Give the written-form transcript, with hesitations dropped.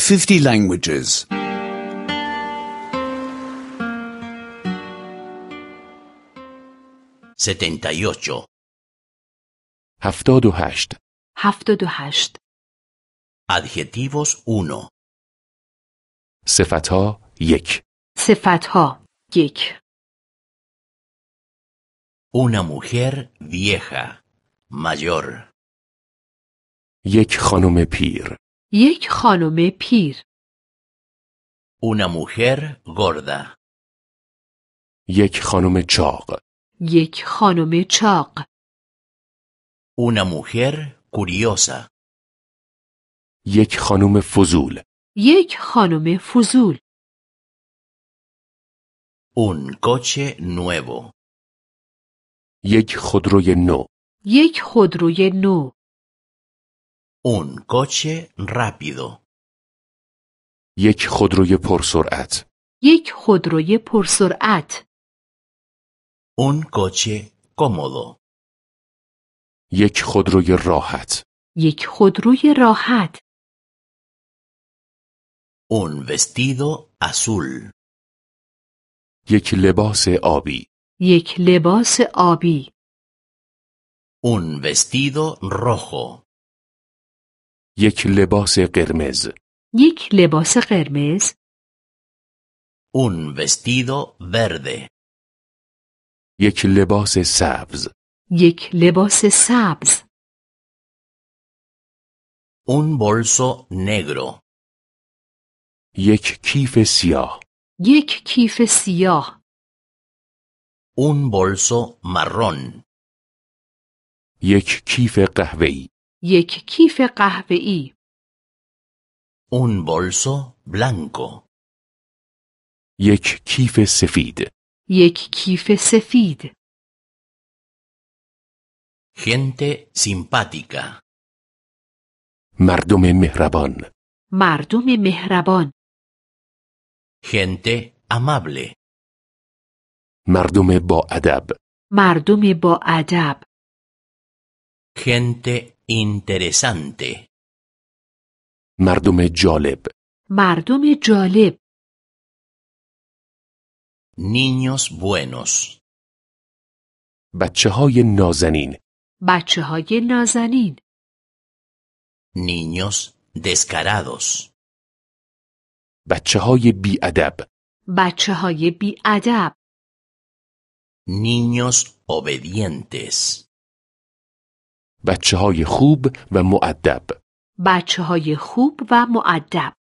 50 languages. 78. 78. 78. Adjetivos 1. صفتها 1. صفتها 1. Una mujer vieja, mayor. یک خانم پیر. یک خانم پیر. Una mujer gorda. یک خانم چاق. یک خانم چاق. Una mujer curiosa. یک خانم فضول. یک خانم فضول. Un coche nuevo. یک خودروی نو. یک خودروی نو. Un coche rápido. یک خودروی پرسرعت. یک خودروی پرسرعت. Un coche cómodo. یک خودروی راحت. یک خودروی راحت. Un vestido azul. یک لباس آبی. یک لباس آبی. Un vestido rojo. یک لباس قرمز. یک لباس قرمز. Un vestido verde. یک لباس سبز. یک لباس سبز. Un bolso negro. یک کیف سیاه. یک کیف سیاه. Un bolso marrón. یک کیف قهوه‌ای. یک کیف قهوه‌ای. Un bolso blanco. یک کیف سفید. یک کیف سفید. Gente simpática. مردم مهربان. مردم مهربان. Gente amable. مردم با ادب. مردم با ادب. Gente interesante. مردم جالب. مردم جالب. Niños buenos. بچه‌های نازنین. بچه‌های نازنین. Niños descarados. بچه‌های بی‌ادب. بچه‌های بی‌ادب. Niños obedientes. بچه‌های خوب و مؤدب. بچه‌های خوب و مؤدب.